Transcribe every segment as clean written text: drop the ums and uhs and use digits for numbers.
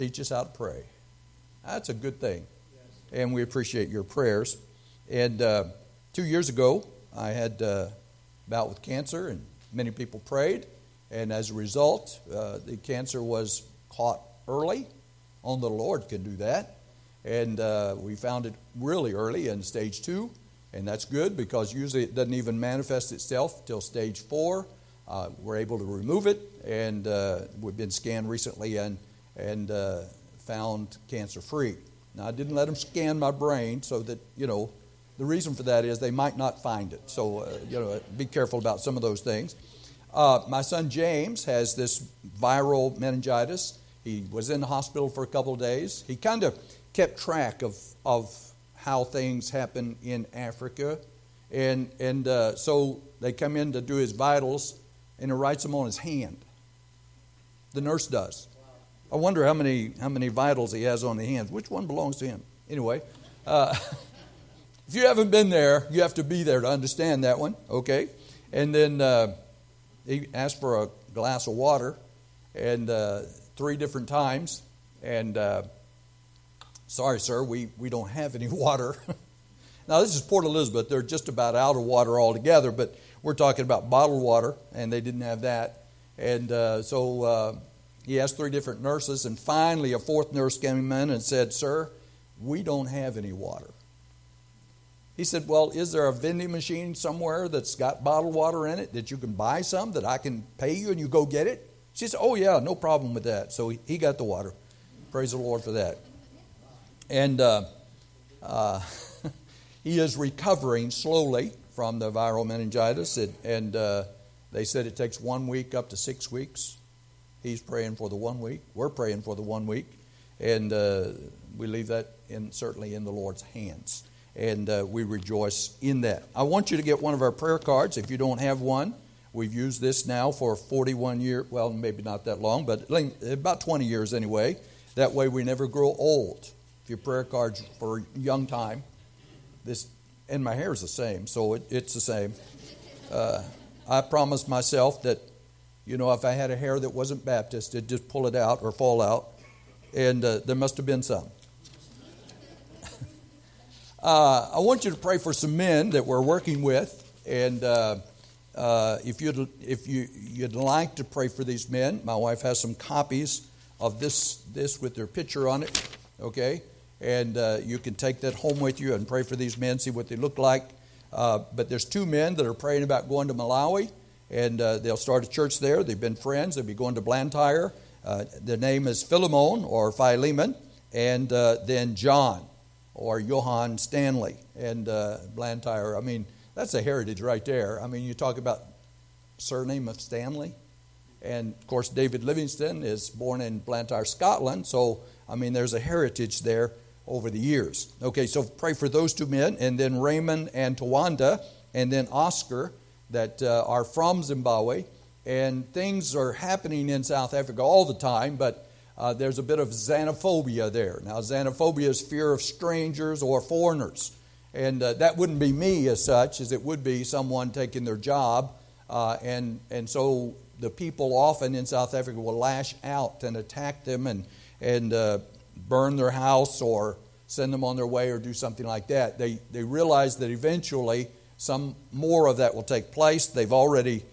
teach us how to pray. That's a good thing. And we appreciate your prayers. And 2 years ago, I had a bout with cancer, and many people prayed. And as a result, the cancer was caught early. Only the Lord can do that. And we found it really early in stage 2. And that's good because usually it doesn't even manifest itself till stage 4. We're able to remove it. And we've been scanned recently and found cancer-free. Now, I didn't let them scan my brain so that, the reason for that is they might not find it. So, be careful about some of those things. My son James has this viral meningitis. He was in the hospital for a couple of days. He kind of kept track of how things happen in Africa. And so they come in to do his vitals, and he writes them on his hand. The nurse does. I wonder how many vitals he has on the hands. Which one belongs to him? Anyway, if you haven't been there, you have to be there to understand that one, okay? And then he asked for a glass of water, and 3 different times. And sorry, sir, we don't have any water. Now, this is Port Elizabeth. They're just about out of water altogether, but we're talking about bottled water, and they didn't have that. And so he asked 3 different nurses, and finally a 4th nurse came in and said, "Sir, we don't have any water." He said, "Well, is there a vending machine somewhere that's got bottled water in it that you can buy some that I can pay you and you go get it?" She said, "Oh, yeah, no problem with that." So he got the water. Praise the Lord for that. And he is recovering slowly from the viral meningitis, and they said it takes 1 week up to 6 weeks. He's praying for the 1 week. We're praying for the 1 week. And we leave that certainly in the Lord's hands. And we rejoice in that. I want you to get one of our prayer cards if you don't have one. We've used this now for 41 years. Well, maybe not that long, but about 20 years anyway. That way we never grow old. If your prayer card's for a young time, and my hair is the same, so it's the same. I promised myself that, if I had a hair that wasn't Baptist, it'd just pull it out or fall out. And there must have been some. I want you to pray for some men that we're working with. And if you'd like to pray for these men, my wife has some copies of this with their picture on it. Okay? And you can take that home with you and pray for these men, see what they look like. But there's 2 men that are praying about going to Malawi. And they'll start a church there. They've been friends. They'll be going to Blantyre. Their name is Philemon or Philemon. And then John or Johann Stanley. And Blantyre, I mean, that's a heritage right there. I mean, you talk about surname of Stanley. And, of course, David Livingstone is born in Blantyre, Scotland. So, I mean, there's a heritage there over the years. Okay, so pray for those 2 men. And then Raymond and Tawanda. And then Oscar, that are from Zimbabwe. And things are happening in South Africa all the time, but there's a bit of xenophobia there. Now, xenophobia is fear of strangers or foreigners. And that wouldn't be me as such, as it would be someone taking their job. And so the people often in South Africa will lash out and attack them and burn their house or send them on their way or do something like that. They realize that eventually some more of that will take place. They've already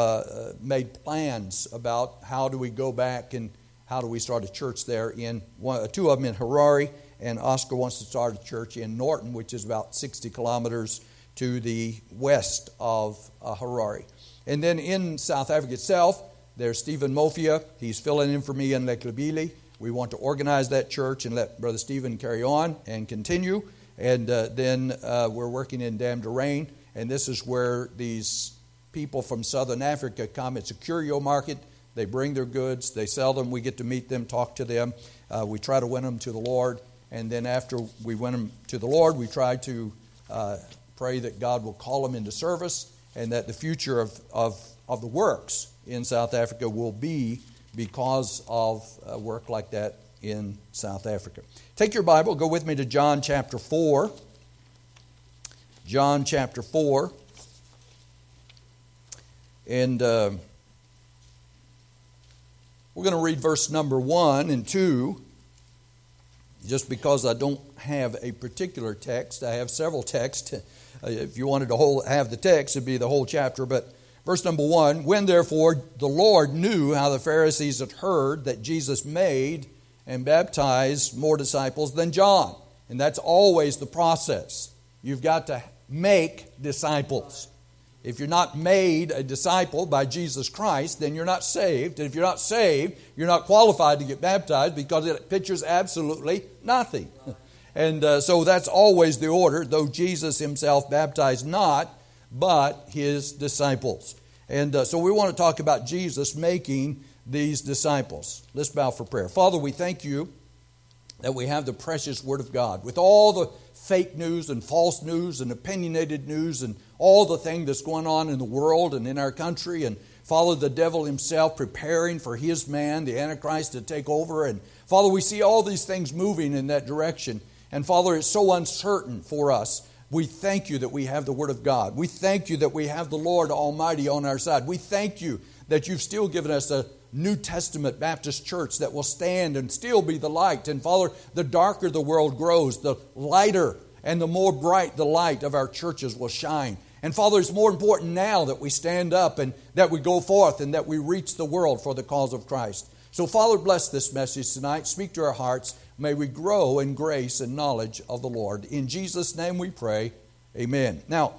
made plans about how do we go back and how do we start a church there. 2 of them in Harare, and Oscar wants to start a church in Norton, which is about 60 kilometers to the west of Harare. And then in South Africa itself, there's Stephen Mofia. He's filling in for me in Leklebile. We want to organize that church and let Brother Stephen carry on and continue. And then we're working in Damderain, and this is where these people from Southern Africa come. It's a curio market. They bring their goods. They sell them. We get to meet them, talk to them. We try to win them to the Lord. And then after we win them to the Lord, we try to pray that God will call them into service and that the future of the works in South Africa will be because of work like that in South Africa. Take your Bible, go with me to John chapter 4. John chapter 4. And we're going to read verse number 1 and 2. just because I don't have a particular text. I have several texts. If you wanted to have the text, it'd be the whole chapter. But verse number 1, when therefore the Lord knew how the Pharisees had heard that Jesus made and baptized more disciples than John. And that's always the process. You've got to make disciples. If you're not made a disciple by Jesus Christ, then you're not saved. And if you're not saved, you're not qualified to get baptized because it pictures absolutely nothing. And so that's always the order, though Jesus himself baptized not, but his disciples. And so we want to talk about Jesus making these disciples. Let's bow for prayer. Father, we thank you that we have the precious Word of God. With all the fake news and false news and opinionated news and all the thing that's going on in the world and in our country, and Father, the devil himself preparing for his man, the Antichrist, to take over. And Father, we see all these things moving in that direction. And Father, it's so uncertain for us. We thank you that we have the Word of God. We thank you that we have the Lord Almighty on our side. We thank you that you've still given us a New Testament Baptist church that will stand and still be the light. And Father, the darker the world grows, the lighter and the more bright the light of our churches will shine. And Father, it's more important now that we stand up and that we go forth and that we reach the world for the cause of Christ. So Father, bless this message tonight. Speak to our hearts. May we grow in grace and knowledge of the Lord. In Jesus' name we pray. Amen. Now,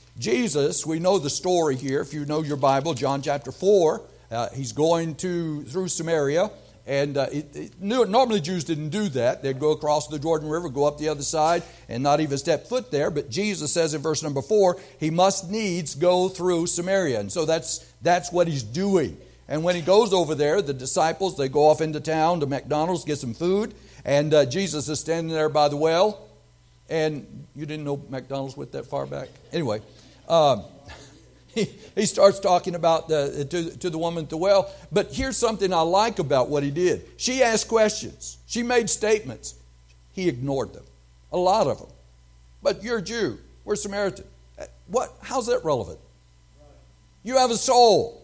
Jesus, we know the story here. If you know your Bible, John chapter 4, he's going through Samaria. And normally Jews didn't do that. They'd go across the Jordan River, go up the other side, and not even step foot there. But Jesus says in verse number 4, he must needs go through Samaria. And so that's what he's doing. And when he goes over there, the disciples, they go off into town to McDonald's, get some food. And Jesus is standing there by the well. And you didn't know McDonald's went that far back? Anyway, he starts talking about to the woman at the well. But here's something I like about what he did. She asked questions. She made statements. He ignored them. A lot of them. But you're a Jew. We're Samaritan. How's that relevant? You have a soul.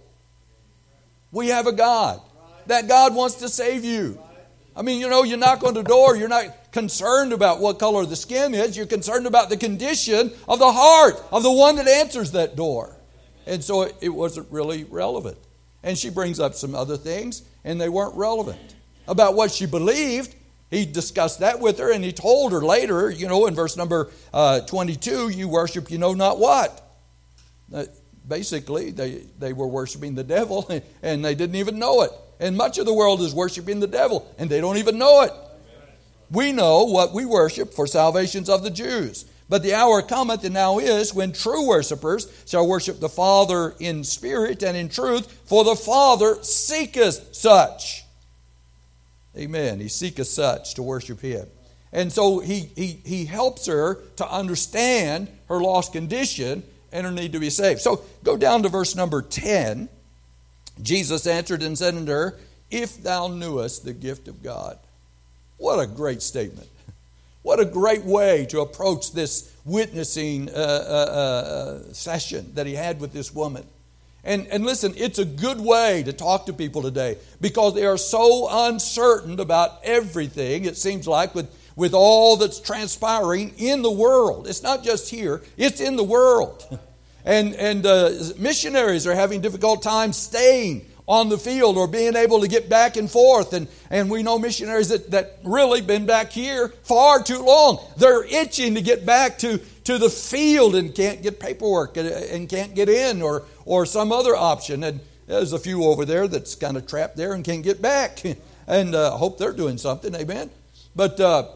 We have a God. That God wants to save you. I mean, you knock on the door. You're not concerned about what color the skin is. You're concerned about the condition of the heart of the one that answers that door. And so it wasn't really relevant. And she brings up some other things, and they weren't relevant. About what she believed, he discussed that with her, and he told her later, in verse number 22, you worship you know not what. Basically, they were worshiping the devil, and they didn't even know it. And much of the world is worshiping the devil, and they don't even know it. We know what we worship, for salvations of the Jews. But the hour cometh, and now is, when true worshipers shall worship the Father in spirit and in truth, for the Father seeketh such. Amen. He seeketh such to worship him. And so he helps her to understand her lost condition and her need to be saved. So go down to verse number 10. Jesus answered and said unto her, if thou knewest the gift of God. What a great statement. What a great way to approach this witnessing session that he had with this woman. And listen, it's a good way to talk to people today because they are so uncertain about everything, it seems like, with all that's transpiring in the world. It's not just here, it's in the world. And missionaries are having difficult time staying on the field or being able to get back and forth. And we know missionaries that really been back here far too long. They're itching to get back to the field and can't get paperwork and can't get in or some other option. And there's a few over there that's kind of trapped there and can't get back. And I hope they're doing something, amen. But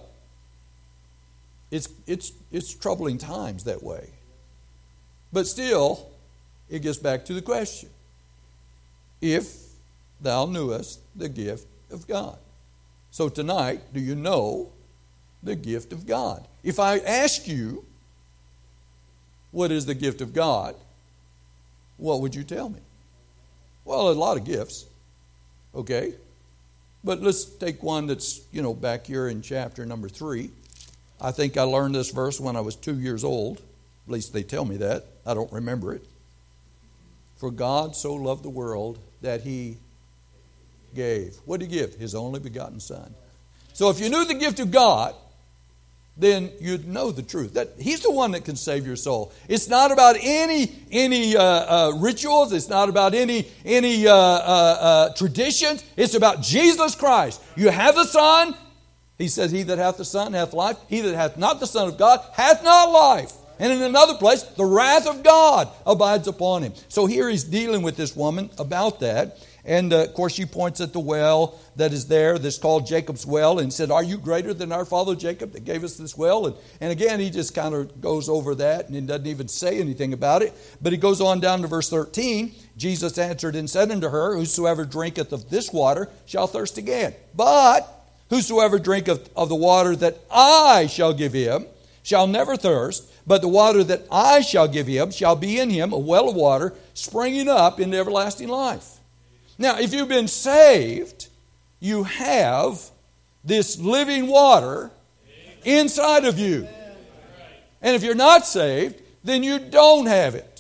it's troubling times that way. But still, it gets back to the question. If thou knewest the gift of God. So tonight, do you know the gift of God? If I ask you, what is the gift of God? What would you tell me? Well, a lot of gifts. Okay. But let's take one that's, back here in chapter number 3. I think I learned this verse when I was 2 years old. At least they tell me that. I don't remember it. For God so loved the world that he gave. What did he give? His only begotten Son. So if you knew the gift of God, then you'd know the truth. That He's the one that can save your soul. It's not about any rituals. It's not about any traditions. It's about Jesus Christ. You have the Son. He says, he that hath the Son hath life. He that hath not the Son of God hath not life. And in another place, the wrath of God abides upon him. So here he's dealing with this woman about that. And, of course, she points at the well that is there that's called Jacob's well and said, are you greater than our father Jacob that gave us this well? And again, he just kind of goes over that and he doesn't even say anything about it. But he goes on down to verse 13. Jesus answered and said unto her, whosoever drinketh of this water shall thirst again. But whosoever drinketh of the water that I shall give him shall never thirst. But the water that I shall give him shall be in him a well of water springing up into everlasting life. Now, if you've been saved, you have this living water inside of you. And if you're not saved, then you don't have it.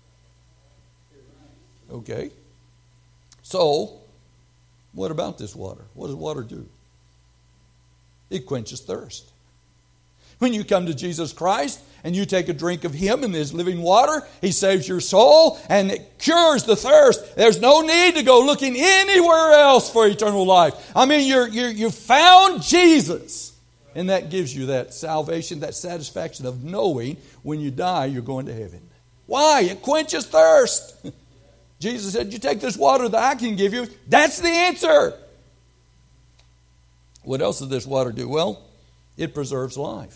Okay? So, what about this water? What does water do? It quenches thirst. When you come to Jesus Christ and you take a drink of Him and His living water, He saves your soul and it cures the thirst. There's no need to go looking anywhere else for eternal life. I mean, you found Jesus. And that gives you that salvation, that satisfaction of knowing when you die you're going to heaven. Why? It quenches thirst. Jesus said, you take this water that I can give you. That's the answer. What else does this water do? Well, it preserves life.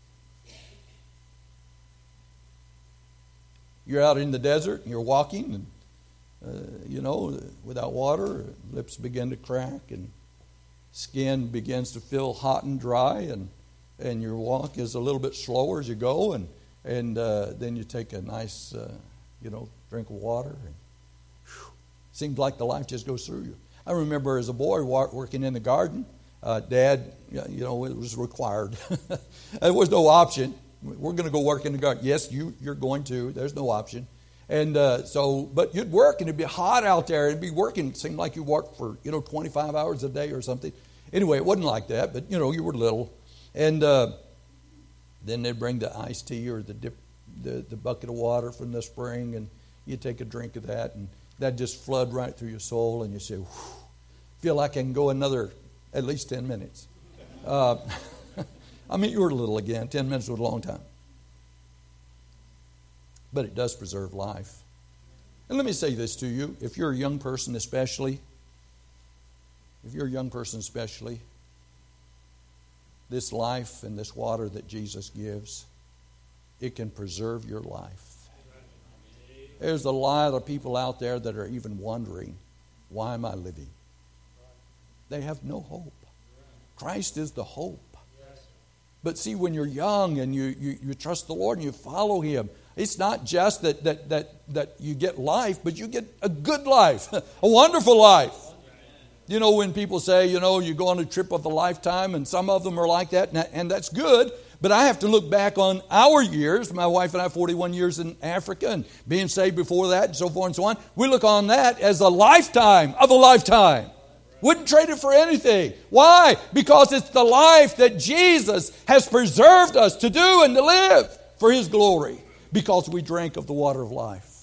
You're out in the desert and you're walking and, without water, lips begin to crack and skin begins to feel hot and dry and your walk is a little bit slower as you go and then you take a nice, drink of water and seems like the life just goes through you. I remember as a boy working in the garden, Dad, it was required. There was no option. We're going to go work in the garden. Yes, you're going to. There's no option. And but you'd work and it'd be hot out there. It'd be working. It seemed like you worked for, 25 hours a day or something. Anyway, it wasn't like that, but, you were little. And then they'd bring the iced tea or the bucket of water from the spring and you take a drink of that and that'd just flood right through your soul and you say, feel like I can go another at least 10 minutes. You were little again. 10 minutes was a long time. But it does preserve life. And let me say this to you. If you're a young person especially, this life and this water that Jesus gives, it can preserve your life. There's a lot of people out there that are even wondering, why am I living? They have no hope. Christ is the hope. But see, when you're young and you trust the Lord and you follow Him, it's not just that you get life, but you get a good life, a wonderful life. When people say, you go on a trip of a lifetime, and some of them are like that, and that's good. But I have to look back on our years. My wife and I, 41 years in Africa, and being saved before that, and so forth and so on. We look on that as a lifetime of a lifetime. Wouldn't trade it for anything. Why? Because it's the life that Jesus has preserved us to do and to live for His glory. Because we drank of the water of life.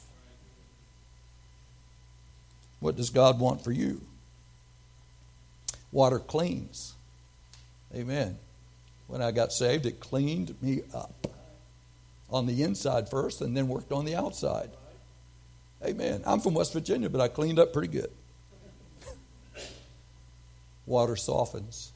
What does God want for you? Water cleans. Amen. When I got saved, it cleaned me up. On the inside first and then worked on the outside. Amen. I'm from West Virginia, but I cleaned up pretty good. Water softens.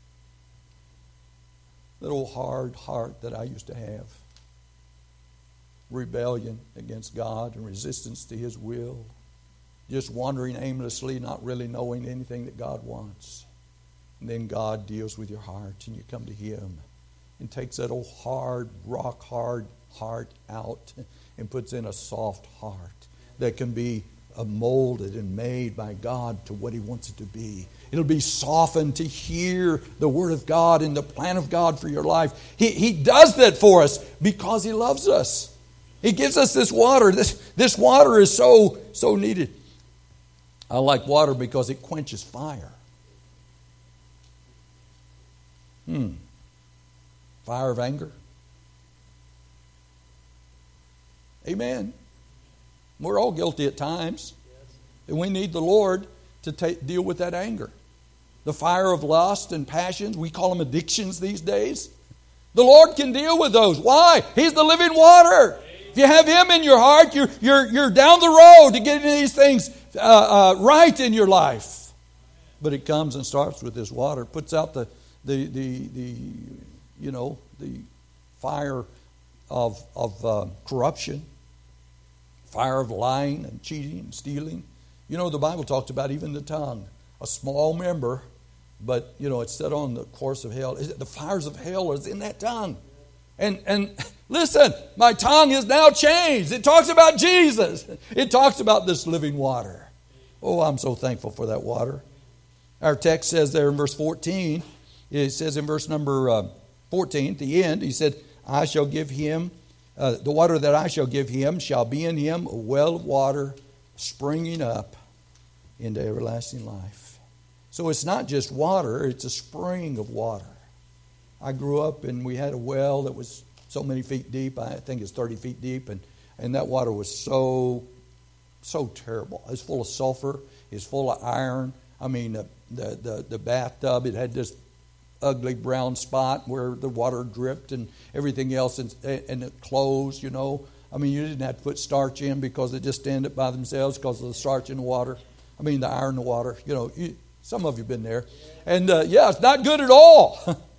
That old hard heart that I used to have. Rebellion against God and resistance to His will. Just wandering aimlessly, not really knowing anything that God wants. And then God deals with your heart and you come to Him and takes that old hard, rock hard heart out and puts in a soft heart that can be molded and made by God to what He wants it to be. It'll be softened to hear the Word of God and the plan of God for your life. He does that for us because He loves us. He gives us this water. This water is so needed. I like water because it quenches fire. Fire of anger. Amen. We're all guilty at times. And we need the Lord to deal with that anger. The fire of lust and passions, we call them addictions these days. The Lord can deal with those. Why? He's the living water. If you have Him in your heart, you're down the road to getting these things right in your life. But it comes and starts with this water. Puts out the fire of corruption, fire of lying and cheating and stealing. You know, the Bible talks about even the tongue, a small member, but it's set on the course of hell. The fires of hell is in that tongue. And listen, my tongue is now changed. It talks about Jesus. It talks about this living water. Oh, I'm so thankful for that water. Our text says there in verse 14, it says in verse number 14, at the end, he said, I shall give him, the water that I shall give him shall be in him a well of water springing up into everlasting life. So it's not just water, it's a spring of water. I grew up and we had a well that was so many feet deep. I think it's 30 feet deep. And that water was so terrible. It was full of sulfur. It was full of iron. I mean, the bathtub, it had this ugly brown spot where the water dripped and everything else. And the clothes, I mean, you didn't have to put starch in because they just stand up by themselves because of the starch in the water. I mean, the iron in the water. Some of you have been there. And, it's not good at all.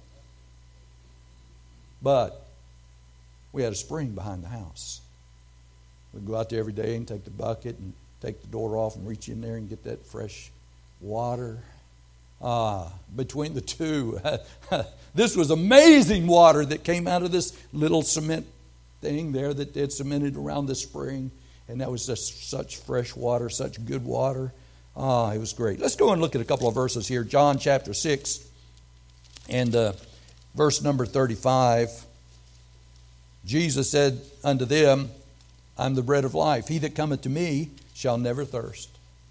But we had a spring behind the house. We'd go out there every day and take the bucket and take the door off and reach in there and get that fresh water. Between the two, this was amazing water that came out of this little cement thing there that they'd cemented around the spring. And that was just such fresh water, such good water. It was great. Let's go and look at a couple of verses here. John chapter 6 and verse number 35. Jesus said unto them, I'm the bread of life. He that cometh to me shall never thirst,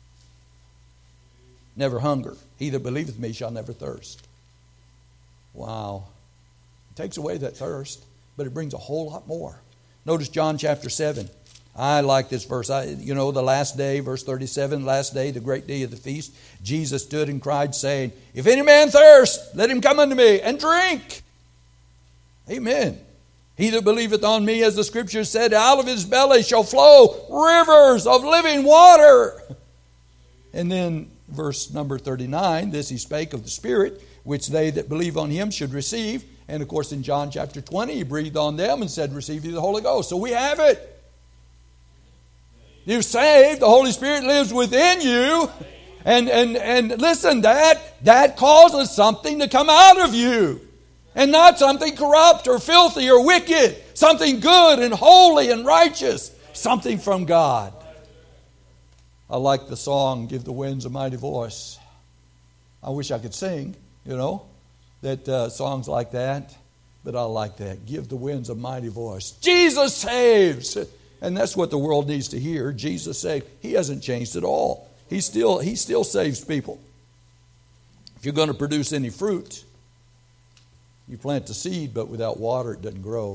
never hunger. He that believeth me shall never thirst. Wow. It takes away that thirst, but it brings a whole lot more. Notice John chapter 7. I like this verse. The last day, verse 37, last day, the great day of the feast, Jesus stood and cried, saying, if any man thirst, let him come unto me and drink. Amen. He that believeth on me, as the Scripture said, out of his belly shall flow rivers of living water. And then verse number 39, this he spake of the Spirit, which they that believe on him should receive. And of course in John chapter 20, he breathed on them and said, receive ye the Holy Ghost. So we have it. You're saved. The Holy Spirit lives within you. And listen, that causes something to come out of you. And not something corrupt or filthy or wicked. Something good and holy and righteous. Something from God. I like the song, Give the Winds a Mighty Voice. I wish I could sing, that songs like that. But I like that. Give the winds a mighty voice. Jesus saves. And that's what the world needs to hear. Jesus saved. He hasn't changed at all. He still saves people. If you're going to produce any fruit, you plant the seed, but without water, it doesn't grow.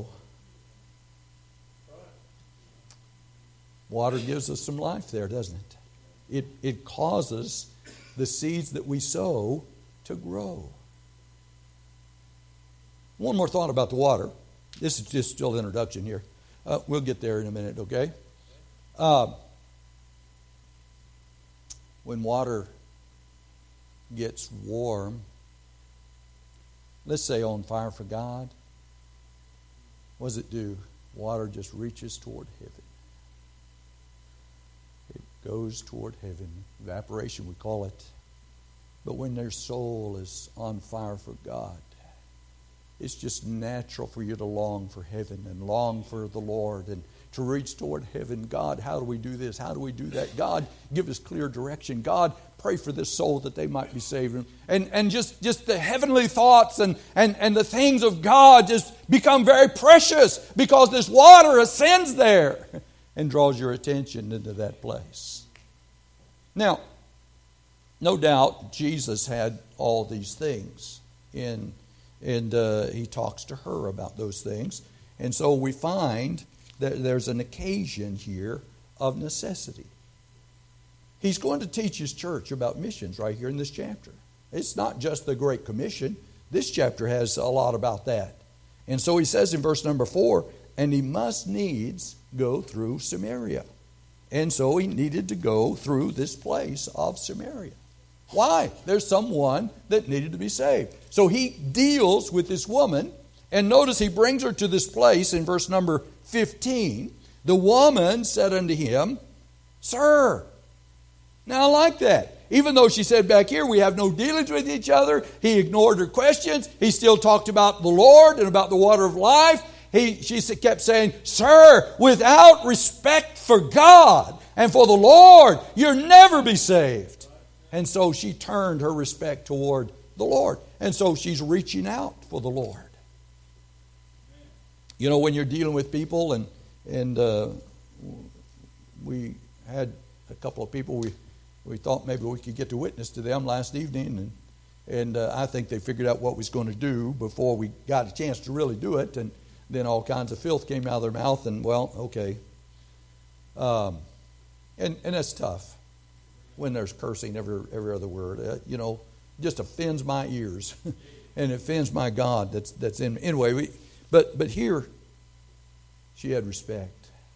Water gives us some life there, doesn't it? It causes the seeds that we sow to grow. One more thought about the water. This is just still an introduction here. We'll get there in a minute, okay? When water gets warm, let's say on fire for God, what does it do? Water just reaches toward heaven. It goes toward heaven. Evaporation, we call it. But when their soul is on fire for God, it's just natural for you to long for heaven and long for the Lord and to reach toward heaven. God, how do we do this? How do we do that? God, give us clear direction. God, pray for this soul that they might be saved. And just the heavenly thoughts and the things of God just become very precious because this water ascends there and draws your attention into that place. Now, no doubt Jesus had all these things in And he talks to her about those things. And so we find that there's an occasion here of necessity. He's going to teach his church about missions right here in this chapter. It's not just the Great Commission. This chapter has a lot about that. And so he says in verse number 4, and he must needs go through Samaria. And so he needed to go through this place of Samaria. Why? There's someone that needed to be saved. So he deals with this woman, and notice he brings her to this place in verse number 15. The woman said unto him, Sir. Now I like that. Even though she said back here, we have no dealings with each other, he ignored her questions. He still talked about the Lord and about the water of life. She kept saying, Sir, without respect for God and for the Lord, you'll never be saved. And so she turned her respect toward the Lord. And so she's reaching out for the Lord. You know, when you're dealing with people, and we had a couple of people, we thought maybe we could get to witness to them last evening, and I think they figured out what we was going to do before we got a chance to really do it, and then all kinds of filth came out of their mouth, and well, okay. And that's tough when there's cursing every other word. Just offends my ears, and it offends my God. That's in anyway. But here, she had respect.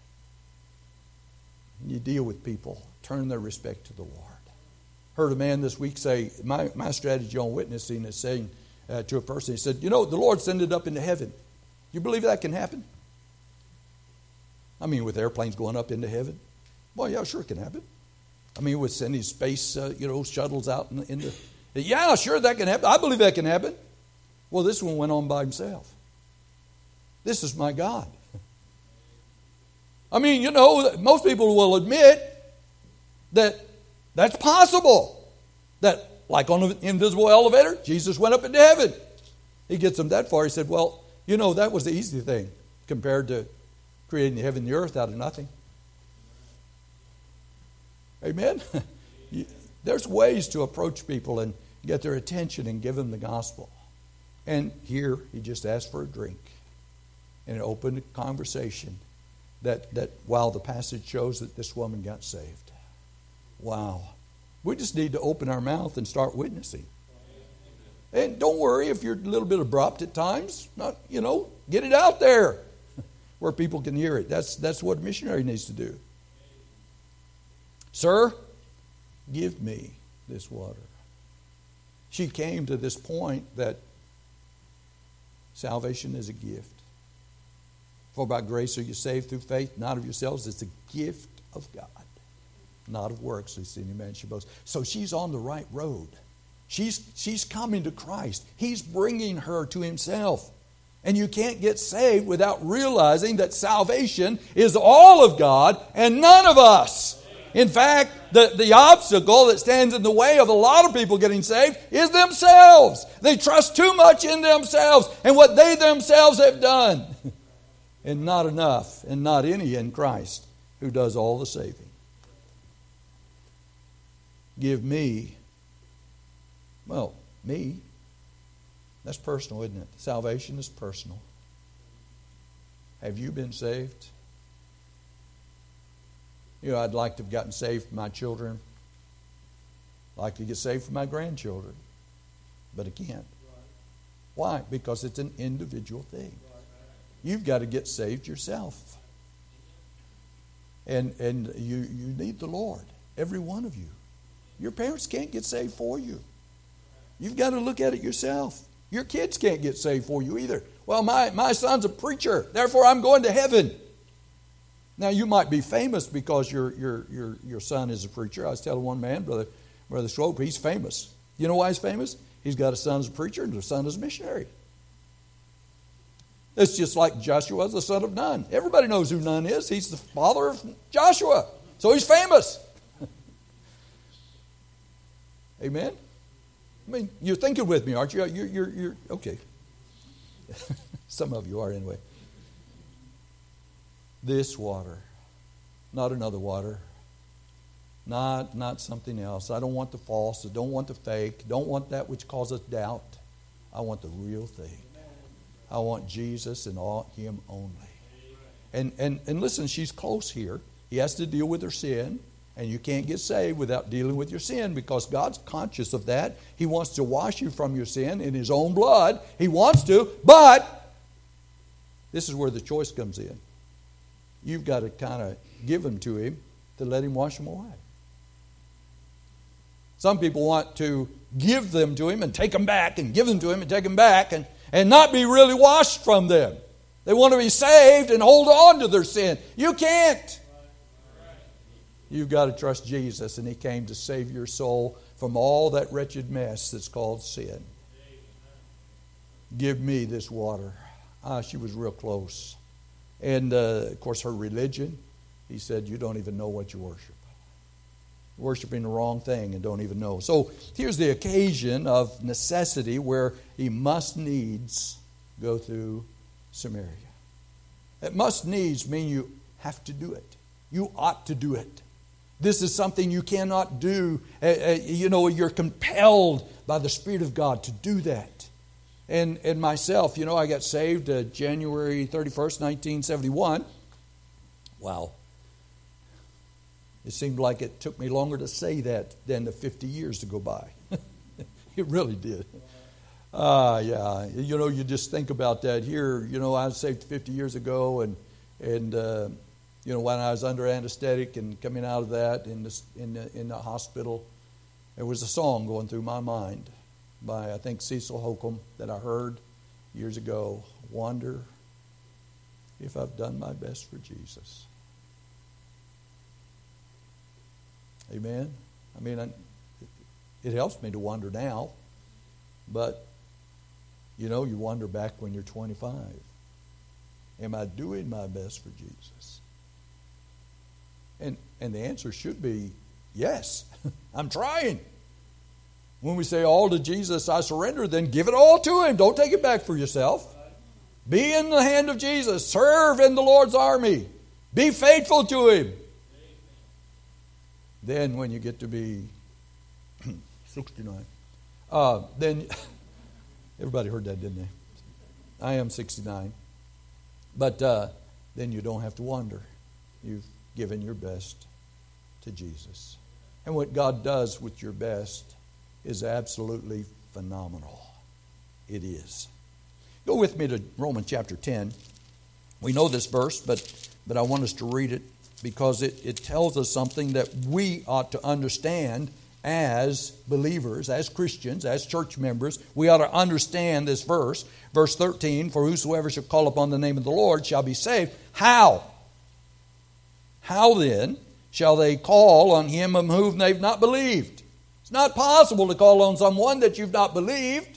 You deal with people, turn their respect to the Lord. Heard a man this week say, my strategy on witnessing is saying to a person, he said, the Lord sent it up into heaven. You believe that can happen? I mean, with airplanes going up into heaven? Well, yeah, sure it can happen. I mean, with sending space, shuttles out into. Yeah, sure that can happen. I believe that can happen. Well, this one went on by himself. This is my God. I mean, most people will admit that that's possible. That, like on an invisible elevator, Jesus went up into heaven. He gets them that far. He said, well, that was the easy thing compared to creating the heaven and the earth out of nothing. Amen? There's ways to approach people and get their attention and give them the gospel. And here, he just asked for a drink. And it opened a conversation that while the passage shows that this woman got saved. Wow. We just need to open our mouth and start witnessing. And don't worry if you're a little bit abrupt at times. Get it out there where people can hear it. That's what a missionary needs to do. Sir, give me this water. She came to this point that salvation is a gift. For by grace are you saved through faith, not of yourselves. It's a gift of God, not of works, lest any man should boast. So she's on the right road. She's coming to Christ. He's bringing her to himself. And you can't get saved without realizing that salvation is all of God and none of us. In fact, the obstacle that stands in the way of a lot of people getting saved is themselves. They trust too much in themselves and what they themselves have done. And not enough, and not any in Christ who does all the saving. Give me. Well, me. That's personal, isn't it? Salvation is personal. Have you been saved? I'd like to have gotten saved for my children. I'd like to get saved for my grandchildren. But I can't. Why? Because it's an individual thing. You've got to get saved yourself. And you need the Lord. Every one of you. Your parents can't get saved for you. You've got to look at it yourself. Your kids can't get saved for you either. Well, my son's a preacher, therefore I'm going to heaven. Now you might be famous because your son is a preacher. I was telling one man, Brother Swope, he's famous. You know why he's famous? He's got a son as a preacher and a son as a missionary. It's just like Joshua, the son of Nun. Everybody knows who Nun is. He's the father of Joshua. So he's famous. Amen? I mean, you're thinking with me, aren't you? You're okay. Some of you are anyway. This water, not another water, not something else. I don't want the false. I don't want the fake. Don't want that which causes doubt. I want the real thing. I want Jesus and Him only. And listen, she's close here. He has to deal with her sin. And you can't get saved without dealing with your sin, because God's conscious of that. He wants to wash you from your sin in His own blood. He wants to, but this is where the choice comes in. You've got to kind of give them to Him to let Him wash them away. Some people want to give them to Him and take them back, and give them to Him and take them back, and not be really washed from them. They want to be saved and hold on to their sin. You can't. You've got to trust Jesus, and He came to save your soul from all that wretched mess that's called sin. Give me this water. She was real close. And, of course, her religion, He said, you don't even know what you worship. You're worshiping the wrong thing and don't even know. So here's the occasion of necessity where He must needs go through Samaria. It must needs mean you have to do it. You ought to do it. This is something you cannot do. You're compelled by the Spirit of God to do that. And myself, I got saved January 31st, 1971. Wow. It seemed like it took me longer to say that than the 50 years to go by. It really did. Yeah. You just think about that here. I was saved 50 years ago, and when I was under anesthetic and coming out of that in the hospital, there was a song going through my mind by, I think, Cecil Holcomb that I heard years ago. Wonder if I've done my best for Jesus. Amen? I mean, it helps me to wonder now, but, you wonder back when you're 25. Am I doing my best for Jesus? And the answer should be yes. I'm trying. When we say all to Jesus I surrender, then give it all to Him. Don't take it back for yourself. Be in the hand of Jesus. Serve in the Lord's army. Be faithful to Him. Then when you get to be 69, then everybody heard that, didn't they? I am 69. But then you don't have to wonder. You've given your best to Jesus. And what God does with your best is absolutely phenomenal. It is. Go with me to Romans chapter 10. We know this verse, but I want us to read it because it tells us something that we ought to understand as believers, as Christians, as church members. We ought to understand this verse. Verse 13, for whosoever shall call upon the name of the Lord shall be saved. How? How then shall they call on Him of whom they've not believed? It's not possible to call on someone that you've not believed.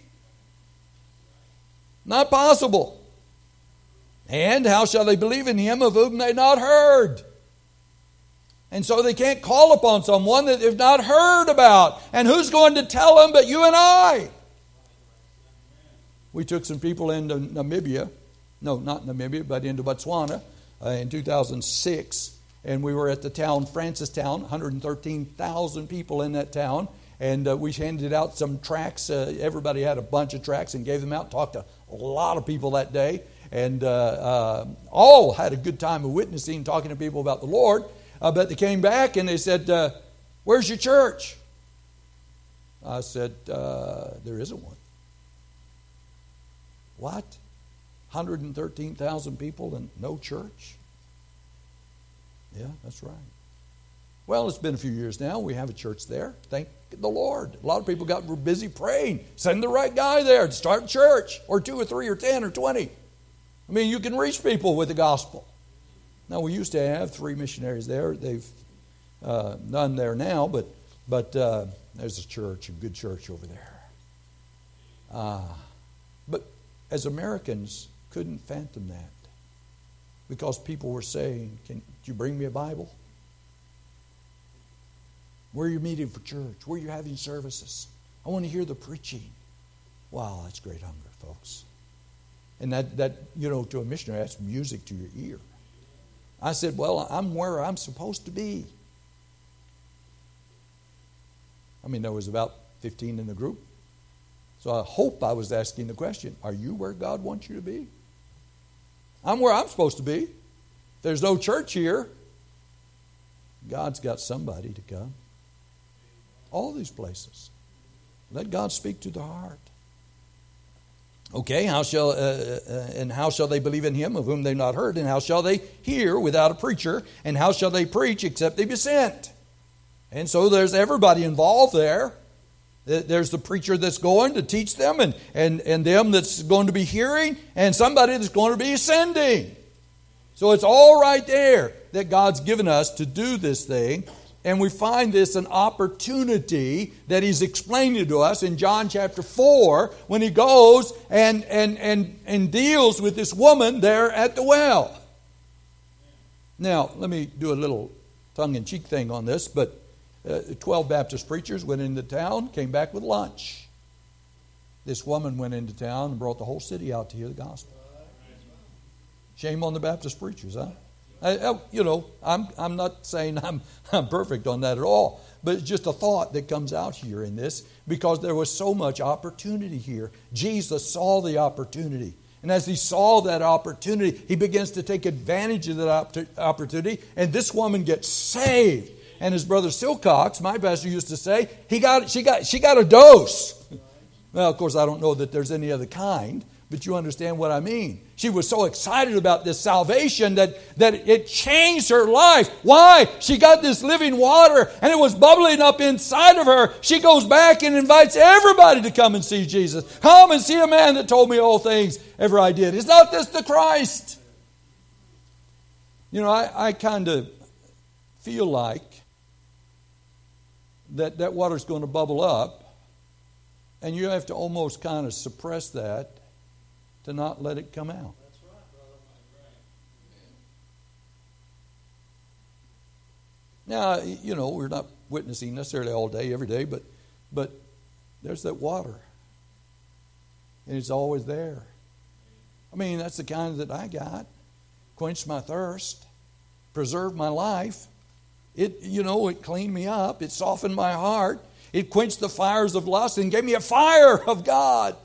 Not possible. And how shall they believe in Him of whom they've not heard? And so they can't call upon someone that they've not heard about. And who's going to tell them but you and I? We took some people into Namibia. No, not Namibia, but into Botswana in 2006. And we were at the town, Francistown, 113,000 people in that town. And we handed out some tracts. Everybody had a bunch of tracts and gave them out. Talked to a lot of people that day. And all had a good time of witnessing, talking to people about the Lord. But they came back and they said, where's your church? I said, there isn't one. What? 113,000 people and no church? Yeah, that's right. Well, it's been a few years now. We have a church there. Thank the Lord. A lot of people were busy praying. Send the right guy there to start a church, or 2 or 3 or 10 or 20. I mean, you can reach people with the gospel. Now, we used to have 3 missionaries there. They've none there now, but there's a church, a good church over there. But as Americans, couldn't fathom that because people were saying, "Can you bring me a Bible? Where are you meeting for church? Where are you having services? I want to hear the preaching." Wow, that's great hunger, folks. And that to a missionary, that's music to your ear. I said, well, I'm where I'm supposed to be. I mean, there was about 15 in the group. So I hope I was asking the question, are you where God wants you to be? I'm where I'm supposed to be. There's no church here. God's got somebody to come. All these places. Let God speak to the heart. Okay, how shall they believe in him of whom they've not heard? And how shall they hear without a preacher? And how shall they preach except they be sent? And so there's everybody involved there. There's the preacher that's going to teach them, and them that's going to be hearing, and somebody that's going to be sending. So it's all right there that God's given us to do this thing. And we find this an opportunity that he's explaining to us in John chapter 4 when he goes and deals with this woman there at the well. Now, let me do a little tongue-in-cheek thing on this, but 12 Baptist preachers went into town, came back with lunch. This woman went into town and brought the whole city out to hear the gospel. Shame on the Baptist preachers, huh? I'm not saying I'm perfect on that at all, but it's just a thought that comes out here in this because there was so much opportunity here. Jesus saw the opportunity. And as he saw that opportunity, he begins to take advantage of that opportunity, and this woman gets saved. And as Brother Silcox, my pastor, used to say, she got a dose. Well, of course, I don't know that there's any other kind, but you understand what I mean. She was so excited about this salvation that it changed her life. Why? She got this living water and it was bubbling up inside of her. She goes back and invites everybody to come and see Jesus. Come and see a man that told me all things ever I did. Is not this the Christ? I kind of feel like that water's going to bubble up, and you have to almost kind of suppress that to not let it come out. That's right, brother. Now, we're not witnessing necessarily all day, every day, but there's that water. And it's always there. I mean, that's the kind that I got. Quenched my thirst. Preserved my life. It cleaned me up. It softened my heart. It quenched the fires of lust and gave me a fire of God.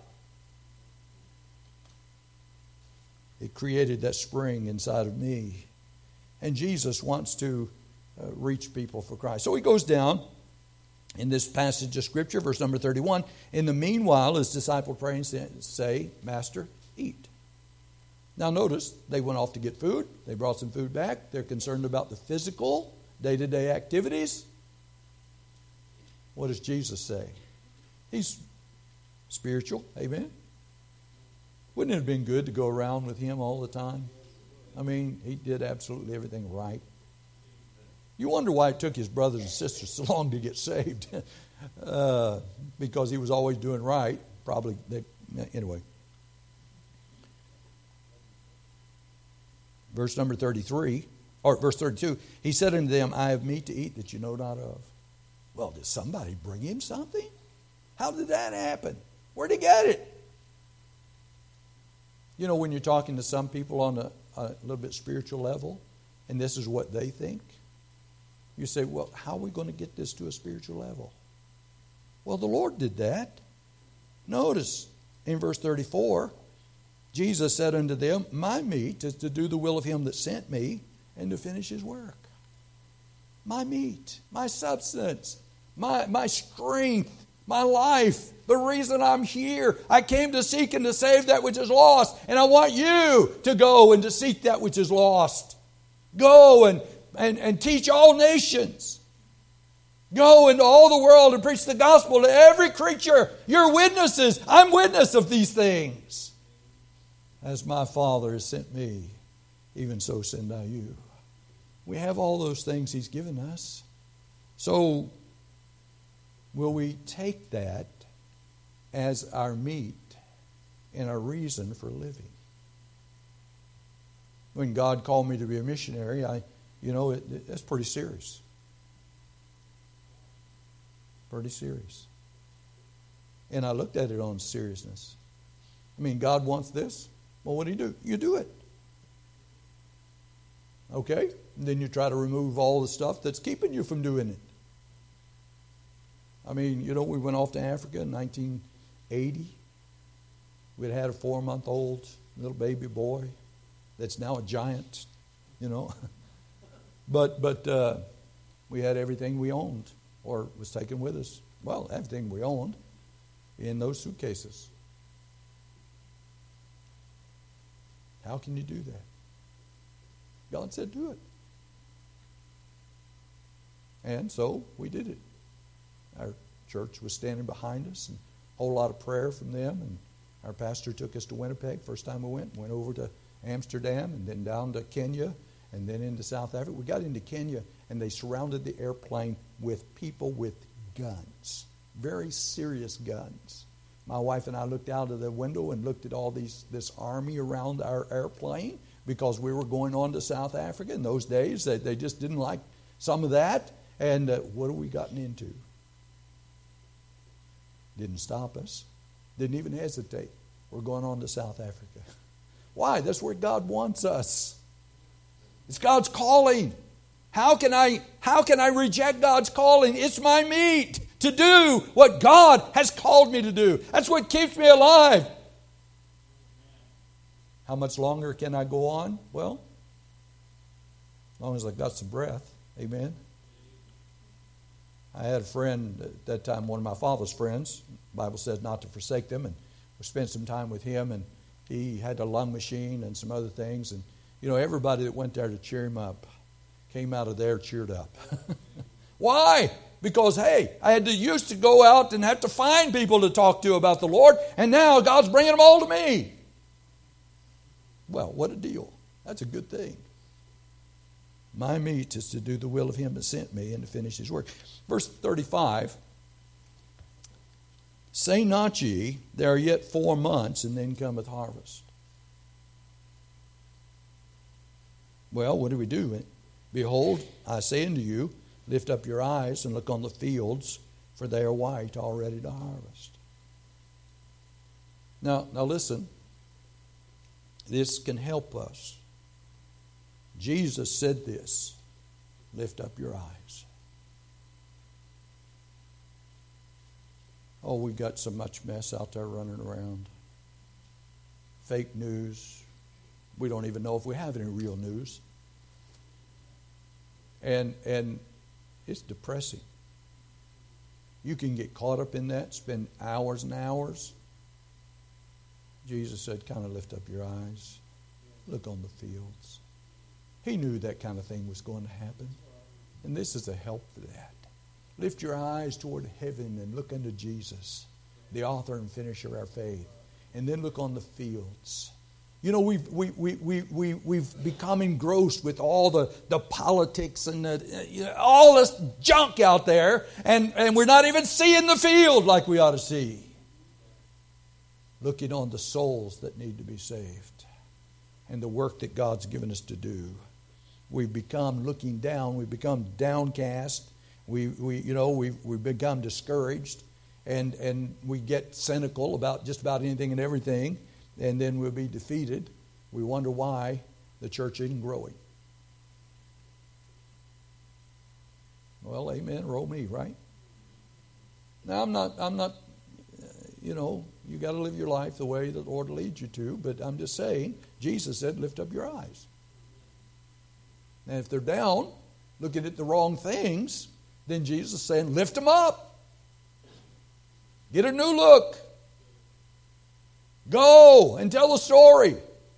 It created that spring inside of me. And Jesus wants to reach people for Christ. So he goes down in this passage of Scripture, verse number 31. In the meanwhile, his disciples pray and say, Master, eat. Now notice, they went off to get food. They brought some food back. They're concerned about the physical, day-to-day activities. What does Jesus say? He's spiritual. Amen. Wouldn't it have been good to go around with him all the time? I mean, he did absolutely everything right. You wonder why it took his brothers and sisters so long to get saved. Because he was always doing right. Probably, anyway. Verse number 33, or verse 32, he said unto them, I have meat to eat that you know not of. Well, did somebody bring him something? How did that happen? Where'd he get it? When you're talking to some people on a little bit spiritual level, and this is what they think, you say, well, how are we going to get this to a spiritual level? Well, the Lord did that. Notice in verse 34, Jesus said unto them, my meat is to do the will of him that sent me and to finish his work. My meat, my substance, my strength, my life, the reason I'm here. I came to seek and to save that which is lost. And I want you to go and to seek that which is lost. Go and teach all nations. Go into all the world and preach the gospel to every creature. You're witnesses. I'm witness of these things. As my Father has sent me, even so send I you. We have all those things he's given us. So, will we take that as our meat and our reason for living? When God called me to be a missionary, that's pretty serious. Pretty serious. And I looked at it on seriousness. I mean, God wants this. Well, what do you do? You do it. Okay? And then you try to remove all the stuff that's keeping you from doing it. I mean, we went off to Africa in 1980. We'd had a 4-month-old little baby boy that's now a giant, But we had everything we owned or was taken with us. Well, everything we owned in those suitcases. How can you do that? God said do it. And so we did it. Our church was standing behind us, and a whole lot of prayer from them. And our pastor took us to Winnipeg. First time we went over to Amsterdam and then down to Kenya and then into South Africa. We got into Kenya, and they surrounded the airplane with people with guns, very serious guns. My wife and I looked out of the window and looked at all this army around our airplane because we were going on to South Africa. In those days, they just didn't like some of that. And what have we gotten into? Didn't stop us. Didn't even hesitate. We're going on to South Africa. Why? That's where God wants us. It's God's calling. How can I reject God's calling? It's my meat to do what God has called me to do. That's what keeps me alive. How much longer can I go on? Well, as long as I got some breath. Amen. I had a friend at that time, one of my father's friends. The Bible says not to forsake them, and we spent some time with him, and he had a lung machine and some other things, and everybody that went there to cheer him up came out of there cheered up. Why? Because, hey, I used to go out and have to find people to talk to about the Lord, and now God's bringing them all to me. Well, what a deal. That's a good thing. My meat is to do the will of him that sent me and to finish his work. Verse 35, say not ye, there are yet 4 months, and then cometh harvest. Well, what do we do? Behold, I say unto you, lift up your eyes and look on the fields, for they are white already to harvest. Now listen. This can help us. Jesus said this, lift up your eyes. Oh, we've got so much mess out there running around. Fake news. We don't even know if we have any real news. And it's depressing. You can get caught up in that, spend hours and hours. Jesus said, kind of lift up your eyes. Look on the fields. He knew that kind of thing was going to happen. And this is a help for that. Lift your eyes toward heaven and look unto Jesus, the author and finisher of our faith. And then look on the fields. We've become engrossed with all the politics and all this junk out there, and we're not even seeing the field like we ought to see. Looking on the souls that need to be saved and the work that God's given us to do. We've become looking down. We've become downcast. We've become discouraged, and we get cynical about just about anything and everything, and then we'll be defeated. We wonder why the church isn't growing. Well, amen. Roll me, right? Now I'm not. You got to live your life the way the Lord leads you to, but I'm just saying, Jesus said, lift up your eyes. And if they're down, looking at the wrong things, then Jesus is saying, lift them up. Get a new look. Go and tell the story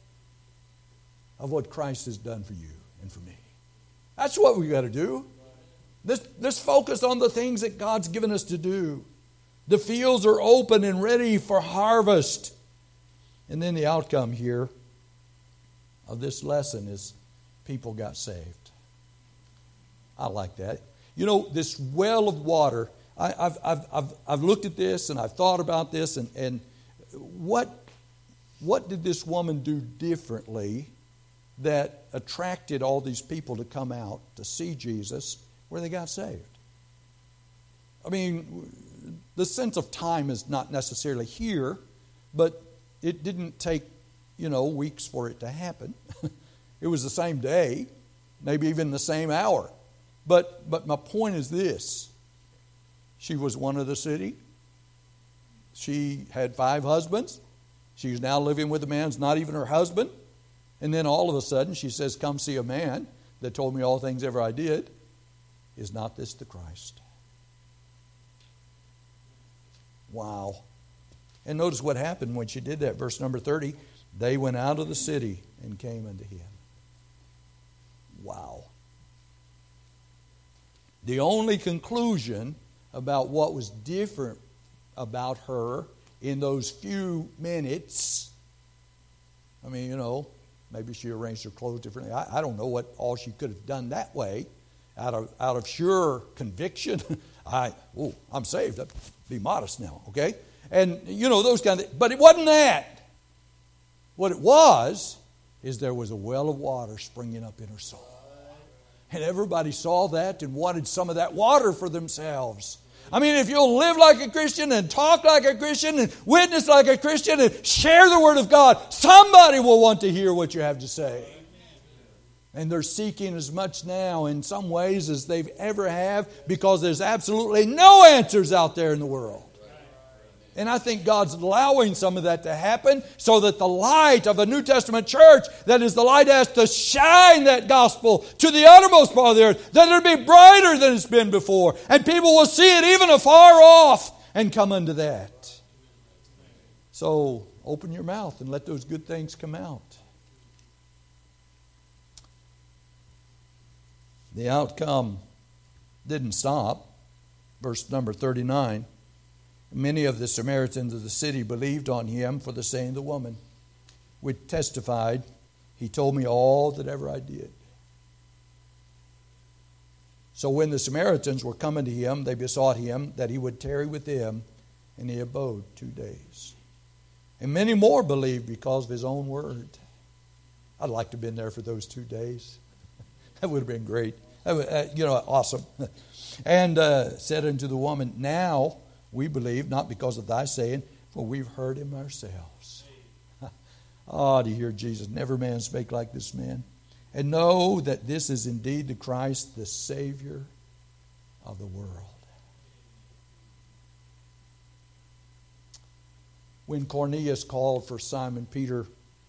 of what Christ has done for you and for me. That's what we got to do. Let's focus on the things that God's given us to do. The fields are open and ready for harvest. And then the outcome here of this lesson is people got saved. I like that. This well of water, I've looked at this and I've thought about this, and what did this woman do differently that attracted all these people to come out to see Jesus where they got saved? I mean, the sense of time is not necessarily here, but it didn't take, weeks for it to happen. It was the same day, maybe even the same hour. But my point is this. She was one of the city. She had 5 husbands. She's now living with a man who's not even her husband. And then all of a sudden she says, come see a man that told me all things ever I did. Is not this the Christ? Wow. And notice what happened when she did that. Verse number 30. They went out of the city and came unto him. Wow. The only conclusion about what was different about her in those few minutes, I mean, you know, maybe she arranged her clothes differently. I don't know what all she could have done that way out of sure conviction. I'm saved. I'd be modest now, okay? And, you know, those kind of, but it wasn't that. What it was is there was a well of water springing up in her soul. And everybody saw that and wanted some of that water for themselves. I mean, if you'll live like a Christian and talk like a Christian and witness like a Christian and share the Word of God, somebody will want to hear what you have to say. And they're seeking as much now in some ways as they've ever have, because there's absolutely no answers out there in the world. And I think God's allowing some of that to happen so that the light of a New Testament church, that is the light, has to shine that gospel to the uttermost part of the earth, that it'll be brighter than it's been before. And people will see it even afar off and come unto that. So open your mouth and let those good things come out. The outcome didn't stop. Verse number 39. Many of the Samaritans of the city believed on him for the saying of the woman, which testified, he told me all that ever I did. So when the Samaritans were coming to him, they besought him that he would tarry with them, and he abode 2 days. And many more believed because of his own word. I'd like to have been there for those 2 days. That would have been great. Awesome. And said unto the woman, now we believe, not because of thy saying, for we've heard him ourselves. To hear Jesus. Never man spake like this man. And know that this is indeed the Christ, the Savior of the world. When Cornelius called for Simon Peter,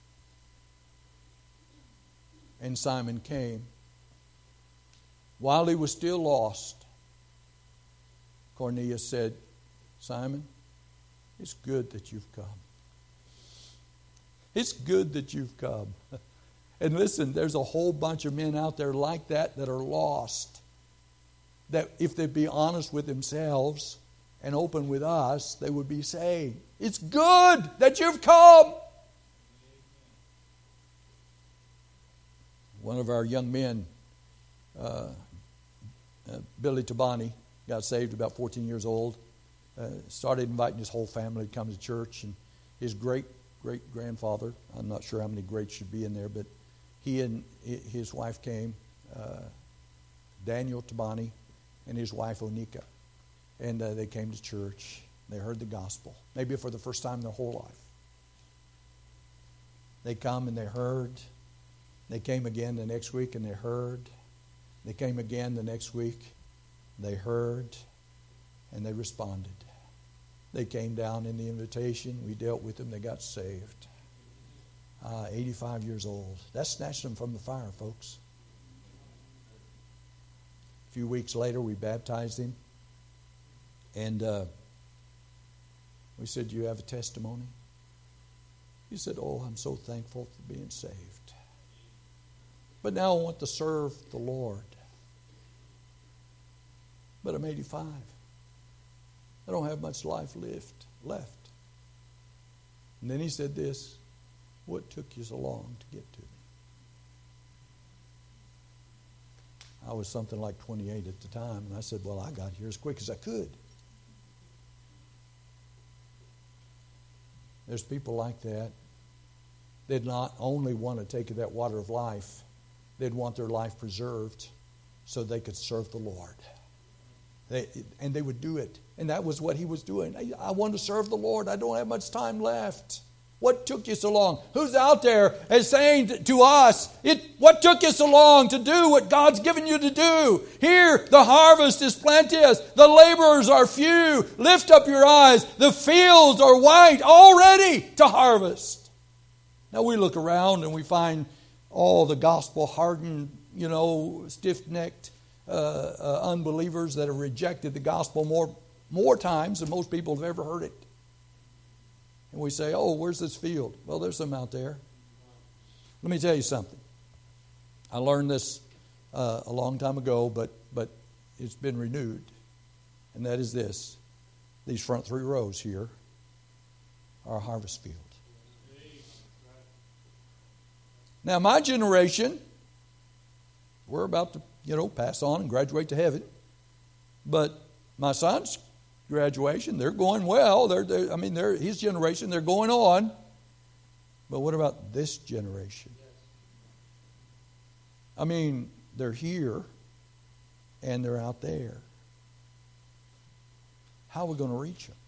and Simon came, while he was still lost, Cornelius said, Simon, it's good that you've come. It's good that you've come. And listen, there's a whole bunch of men out there like that are lost. That if they'd be honest with themselves and open with us, they would be saying, it's good that you've come. One of our young men, Billy Tabani, got saved about 14 years old. Started inviting his whole family to come to church, and his great-great-grandfather, I'm not sure how many greats should be in there, but he and his wife came, Daniel Tabani and his wife Onika, and they came to church. They heard the gospel, maybe for the first time in their whole life. They come and they heard. They came again the next week and they heard. They came again the next week. They heard. And they responded. They came down in the invitation. We dealt with them. They got saved. 85 years old. That snatched them from the fire, folks. A few weeks later, we baptized him. And we said, do you have a testimony? He said, oh, I'm so thankful for being saved. But now I want to serve the Lord. But I'm 85. I don't have much life left. And then he said this, what took you so long to get to me? I was something like 28 at the time, and I said, well, I got here as quick as I could. There's people like that. They'd not only want to take that water of life, they'd want their life preserved so they could serve the Lord. And they would do it. And that was what he was doing. I want to serve the Lord. I don't have much time left. What took you so long? Who's out there and saying to us, what took you so long to do what God's given you to do? Here, the harvest is plenteous. The laborers are few. Lift up your eyes. The fields are white, all ready to harvest. Now we look around and we find all the gospel-hardened, stiff-necked unbelievers that have rejected the gospel more times than most people have ever heard it. And we say, oh, where's this field? Well, there's some out there. Let me tell you something. I learned this a long time ago, but it's been renewed. And that is this. These front 3 rows here are a harvest field. Now, my generation, we're about to, pass on and graduate to heaven. But my son's graduation, they're going well. They're his generation, they're going on. But what about this generation? They're here and they're out there. How are we going to reach them?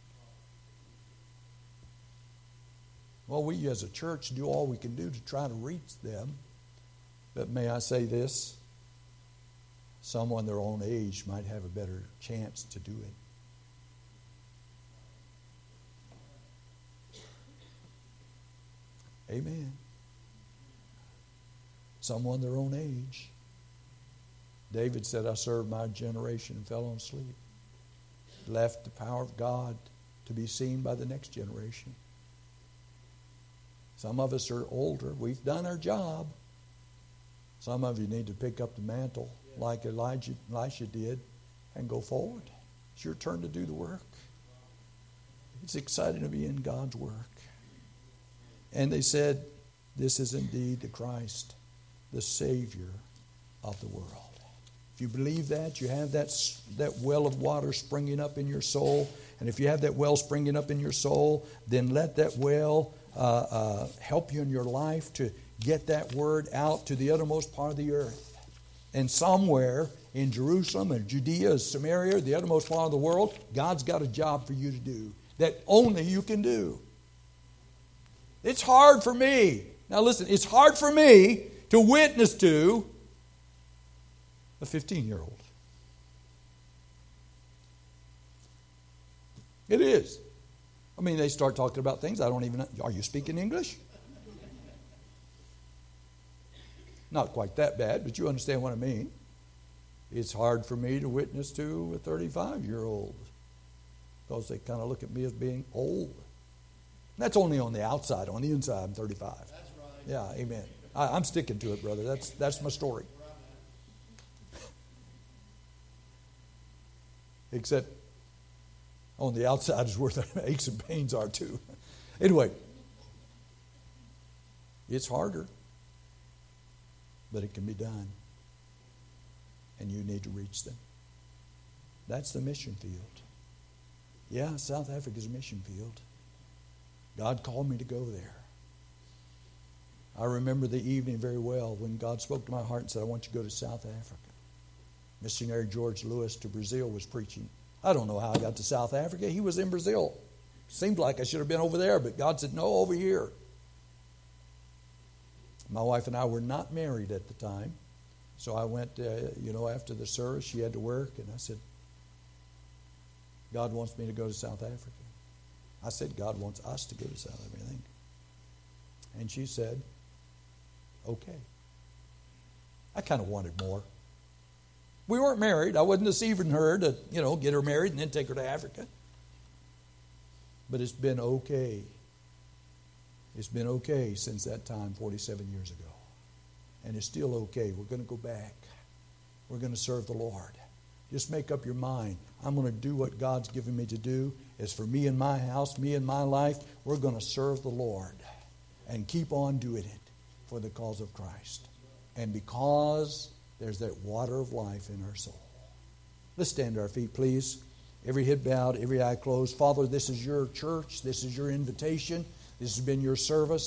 Well, we as a church do all we can do to try to reach them. But may I say this? Someone their own age might have a better chance to do it. Amen. Someone their own age. David said, I served my generation and fell on sleep. Left the power of God to be seen by the next generation. Some of us are older. We've done our job. Some of you need to pick up the mantle like Elisha did and go forward. It's your turn to do the work. It's exciting to be in God's work. And they said, this is indeed the Christ, the Savior of the world. If you believe that, you have that well of water springing up in your soul. And if you have that well springing up in your soul, then let that well help you in your life to get that word out to the uttermost part of the earth. And somewhere in Jerusalem and Judea, Samaria, the uttermost part of the world, God's got a job for you to do that only you can do. It's hard for me. Now listen, it's hard for me to witness to a 15-year-old. It is. They start talking about things I don't even know. Are you speaking English? Not quite that bad, but you understand what I mean. It's hard for me to witness to a 35-year-old because they kind of look at me as being old. That's only on the outside. On the inside, I'm 35. That's right. Yeah, amen. I'm sticking to it, brother. That's my story. Except on the outside is where the aches and pains are too. Anyway, it's harder, but it can be done. And you need to reach them. That's the mission field. Yeah, South Africa is a mission field. God called me to go there. I remember the evening very well when God spoke to my heart and said, I want you to go to South Africa. Missionary George Lewis to Brazil was preaching. I don't know how I got to South Africa. He was in Brazil. Seemed like I should have been over there, but God said, no, over here. My wife and I were not married at the time. So I went, after the service, she had to work, and I said, God wants me to go to South Africa. I said, God wants us to go to South Africa. And she said, okay. I kind of wanted more. We weren't married. I wasn't deceiving her to, get her married and then take her to Africa. But it's been okay. It's been okay since that time, 47 years ago. And it's still okay. We're going to go back. We're going to serve the Lord. Just make up your mind. I'm going to do what God's given me to do. As for me and my house, me and my life, we're going to serve the Lord and keep on doing it for the cause of Christ. And because there's that water of life in our soul. Let's stand to our feet, please. Every head bowed, every eye closed. Father, this is your church. This is your invitation. This has been your service.